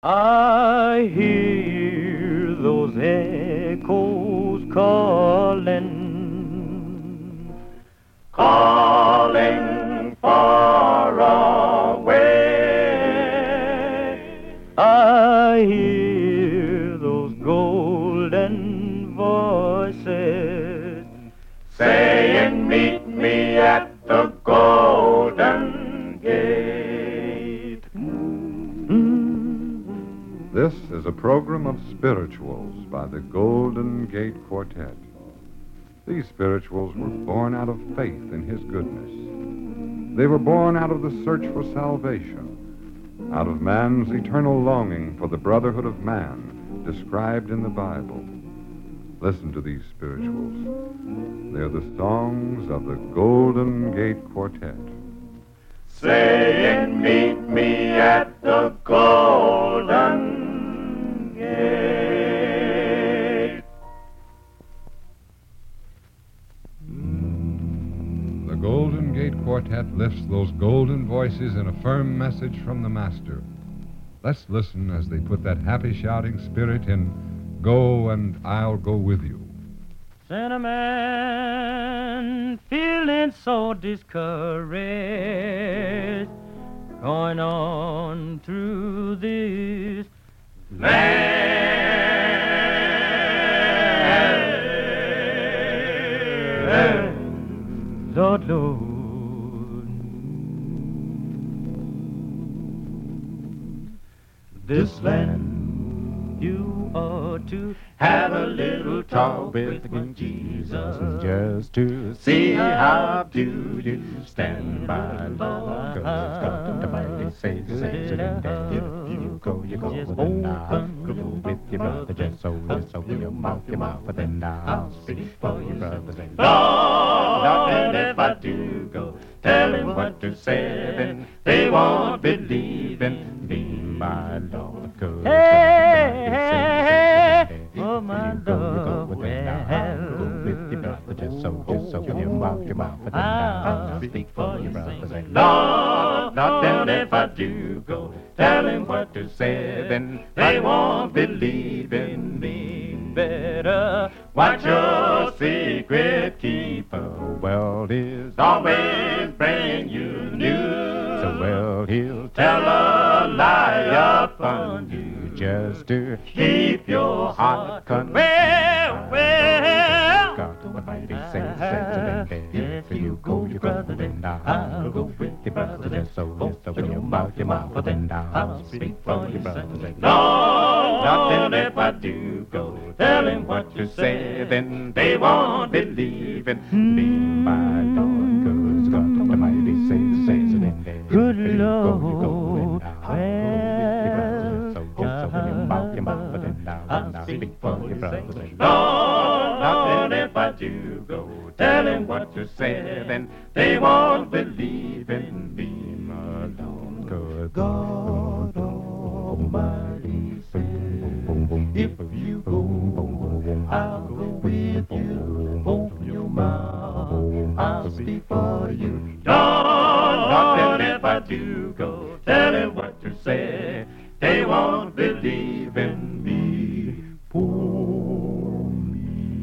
I hear those echoes calling, calling far away. I hear those golden voices saying, meet me at the golden gate. This is a program of spirituals by the Golden Gate Quartet. These spirituals were born out of faith in His goodness. They were born out of the search for salvation, out of man's eternal longing for the brotherhood of man described in the Bible. Listen to these spirituals. They're the songs of the Golden Gate Quartet. Saying, meet me at the golden gate. The Golden Gate Quartet lifts those golden voices in a firm message from the Master. Let's listen as they put that happy shouting spirit in Go and I'll Go With You. Sentiment, feeling so discouraged, going on through this land. Lord, Lord, this land you ought to have a little talk with Jesus, just to see how do you stand by Lord. God's got the mighty say, if you go, then I'll go with your brother. Just so your mouth, but then I'll speak for your brothers. Lord, and if I do go, tell him what to say, then they won't believe in me, my Lord. Hey, oh my Lord, with your brother. Just so your mouth, but then I'll speak for your brothers. Lord, and if I do go, tell him what to say, then they won't believe in me. Better watch your secret, keep The world is always bring you news. so well he'll Tell a lie upon you, just to keep your heart content. well. God, what might he say, if you go, then I'll go with your brother. Just so your mouth, but then I'll speak for your brother. Lord, if I do go, tell him what to say, then they won't believe in Be my Lord, 'cause God, what might he say, Good if you go, Lord, then I'll go with your brother. So your mouth, but then I'll speak for your brother. Lord, if I do go, tell him what to say, then they won't believe in me, my Lord. 'Cause God Almighty said, if you go, I'll go with you. Open your mouth, I'll speak for you. Lord, if I do go, tell him what to say, they won't believe in me. Poor me.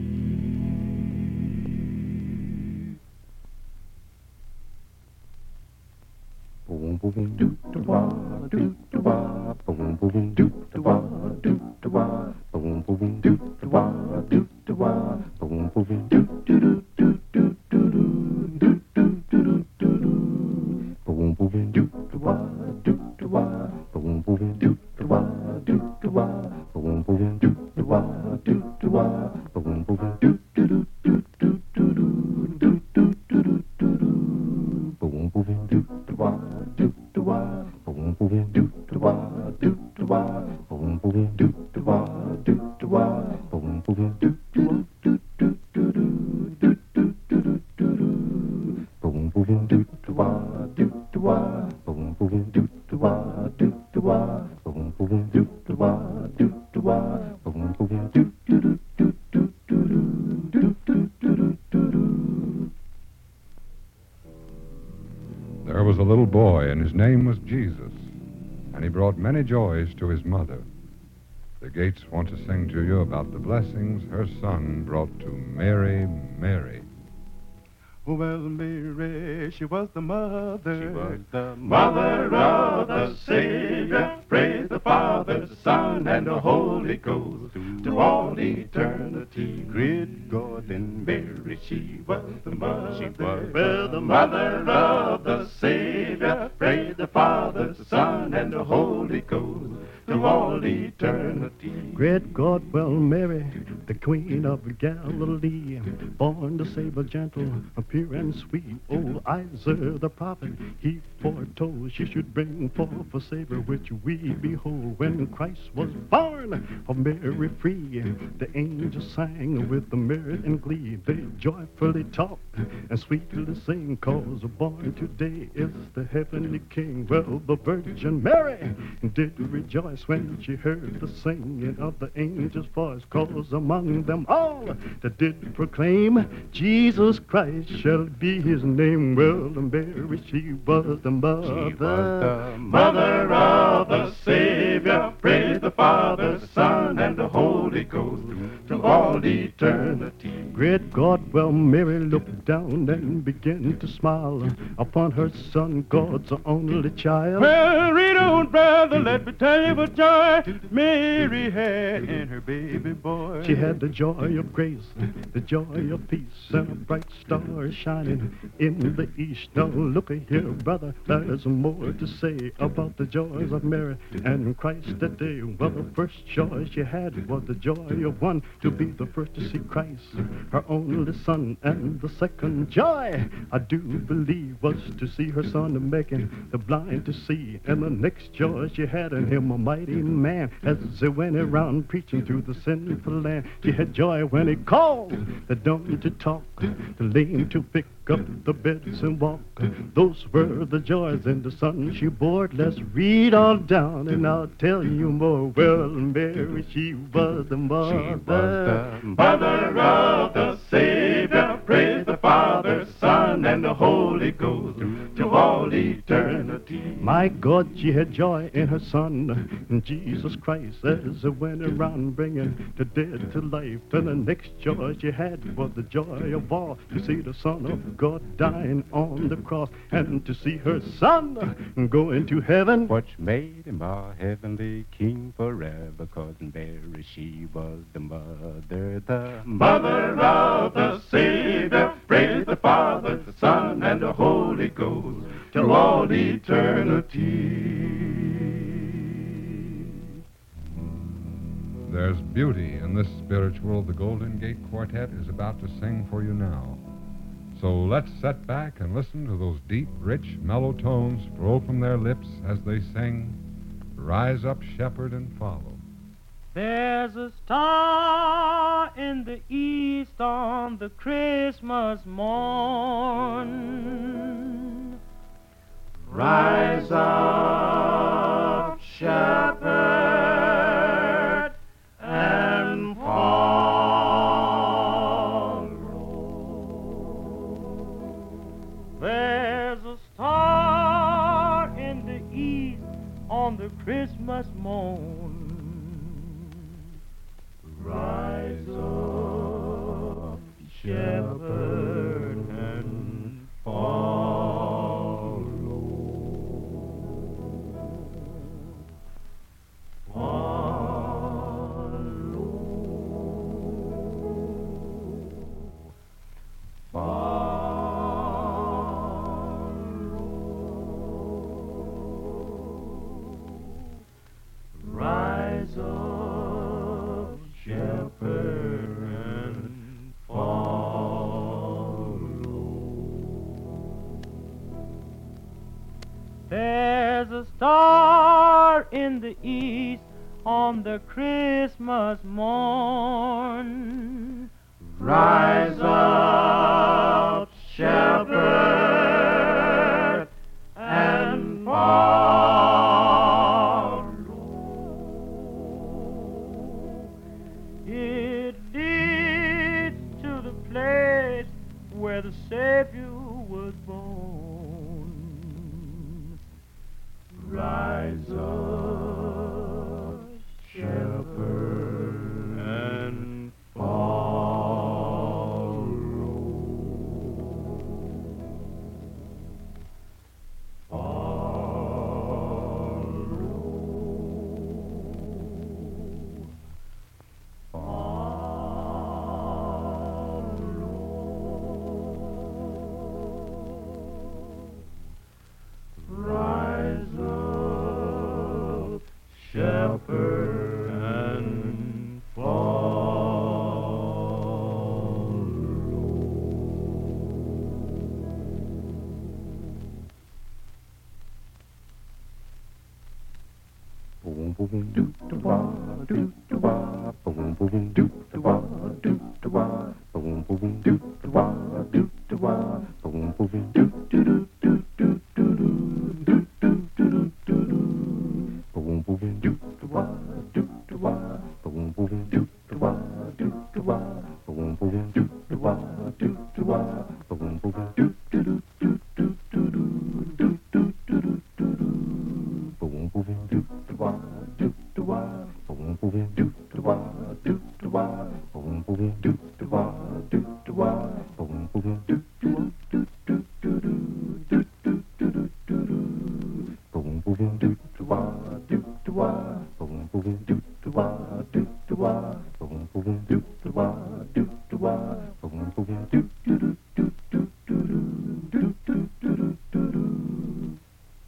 boom, boom, do do wah, do do wah, boom, boom, do do wah, do do wah, boom, boom, do do wah, do do wah, boom, boom, do do do do do do do do do do do, boom, boom, do do wah, do do wah, boom, boom, do do wah, do do wah, boom, boom, do do wah, do do wah, boom, boom, do do do do do do do do do do do, boom, boom, do do wah, do do wah, boom, boom, do do wah, do do wah, boom, boom, do do wah, do do wah, boom, boom, do do do do do do do do do do, boom, boom, do do wah, do do wah, boom, boom, do do wah, do do wah, boom, boom, do do wah, do do wah, boom, boom, do do do do do do do do do do. There was a little boy, and his name was Jesus. And he he brought many joys to his mother. The Gates want to sing to you about the blessings her son brought to Mary, Mary. Well, Mary, she was the mother. She was the mother of the Savior. Praise the Father, the Son, and the Holy Ghost to all eternity. Great God and Mary, she was the mother. She was well, the mother of the Savior. Praise the Father, the Son, and the Holy Ghost to all eternity. Great God, well, Mary, the Queen of Galilee, born to save a gentle, pure and sweet. Old Isaiah the prophet, he foretold she should bring forth a Savior, which we behold. When Christ was born, for Mary free, the angels sang with the mirth and glee. They joyfully talk and sweetly sing, cause born today is the heavenly King. Well, the Virgin Mary did rejoice when she heard the singing of the angel's voice, cause among them all that did proclaim Jesus Christ shall be his name. Well, Mary, she was the mother of the Savior. Praise the Father, Son, and the Holy Ghost to all eternity. Great God, well, Mary looked down and began to smile upon her son, God's only child. Well, read on, brother, let me tell you what joy Mary had in her baby boy. She had the joy of grace, the joy of peace, and a bright star shining in the east. Now look here, brother, there's more to say about the joys of Mary and Christ that day. Well, the first joy she had was the joy of one to be the first to see Christ, her only son. And the second joy, I do believe, was to see her son making the blind to see. And the next joy she had in him, a mighty man, as he went around preaching through the sinful land. She had joy when he called the dumb to talk, the lame to pick up the beds and walk. Those were the joys in the son she bore. Let's read on down and I'll tell you more. Well, Mary, she was the mother, mother of the Savior. Praise the Father, Son, and the Holy Ghost to all eternity. My God, she had joy in her son, Jesus Christ, as he went around bringing the dead to life. And the next joy she had was the joy of all, to see the Son of God dying on the cross, and to see her son go into heaven, which made him our heavenly King forever. Cause Mary, she was the mother of the Savior. Praise the Father, the Son, and the Holy Ghost to all eternity. There's beauty in this spiritual the Golden Gate Quartet is about to sing for you now. So let's sit back and listen to those deep, rich, mellow tones flow from their lips as they sing, Rise Up, Shepherd, and Follow. There's a star in the east on the Christmas morn. Rise up, shepherd, and follow. There's a star in the east on the Christmas morn. Rise up, shepherd, and follow. Rise up, shepherd, and follow. There's a star in the east on the Christmas morn. Rise up, shepherd, and follow. It leads to the place where the Savior was born. Rise up, shepherd and Boom, boom, boom, doot, da, wah, doot, da, wah, boom, boom, boom, doot, da, wah, doot, da, wah, boom, boom, boom, doot, da, wah, doot, da, wah, boom, boom, boom, doot, doot, doot, doot, doot, doot, doot, doot, doot, doot, boom, boom, boom, doot, da, wah, doot, da, wah, boom, boom, boom, doot, da, wah, doot, da, wah, boom, boom, boom, doot, da, wah, doot, da, wah, boom, boom, boom, doot, doot, doot, doot, doot, doot, doot, doot, doot, doot, boom, boom, boom, doot, da, wah, doot, da, wah, boom, boom, boom, doot, da, wah, doot, da, wah, boom, boom, boom, doot, da, wah, doot, da, wah, boom, boom, boom, doot, doot, doot, doot, doot, doot, doot, doot, doot, boom, boom, boom, doot, da, wah, doot, da, wah, boom, boom, boom, doot, da, wah, doot, da, wah, boom, boom, boom, doot, da, wah, doot, da, wah, boom, boom, boom, doot, doot, doot, doot, doot, doot, doot, doot, doot.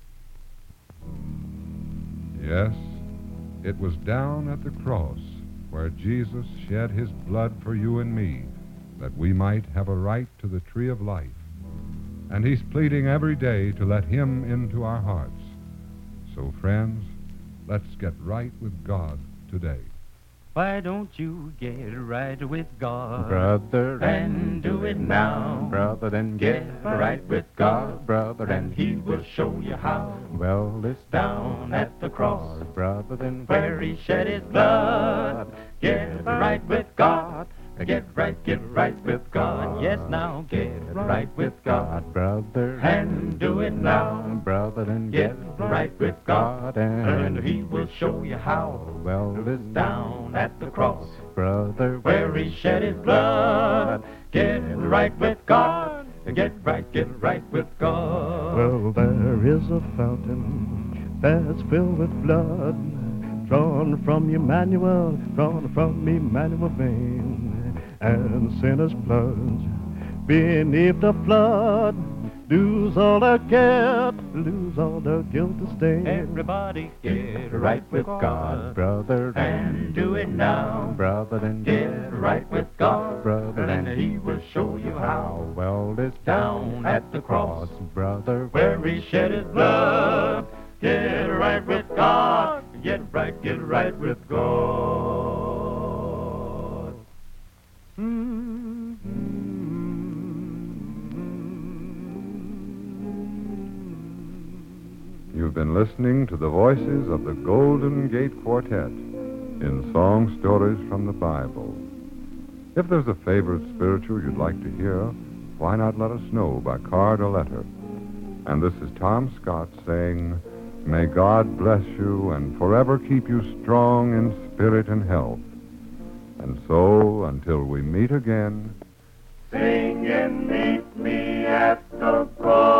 Yes, it was down at the cross where Jesus shed his blood for you and me, that we might have a right to the tree of life. And he's pleading every day to let him into our hearts. So, friends, let's get right with God today. Why don't you get right with God? Brother, and do it now. brother, then get right with God, brother, and He will show you how. Well, it's Down at the cross, brother, then where He shed His blood. Get right with God. Get right with God. Yes, now get right with God. brother, And do it now. brother, then Get right with God. And and He will show you how. well, it's Down at the cross, brother, where He shed His blood. Get right with God. Get right with God. Well, there is a fountain that's filled with blood, drawn from Emmanuel vein, and sinners plunge beneath the flood, lose all their guilt to stain. Everybody get right with God. brother, And do it now. brother, then Get right with God. brother, And He will show you how. well, it's Down at the cross, brother, where He shed His blood. Get right with God. Get right with God. You've been listening to the voices of the Golden Gate Quartet in Song Stories from the Bible. If there's a favorite spiritual you'd like to hear, why not let us know by card or letter? And this is Tom Scott saying, may God bless you and forever keep you strong in spirit and health. And so, until we meet again, Sing and meet me at the cross.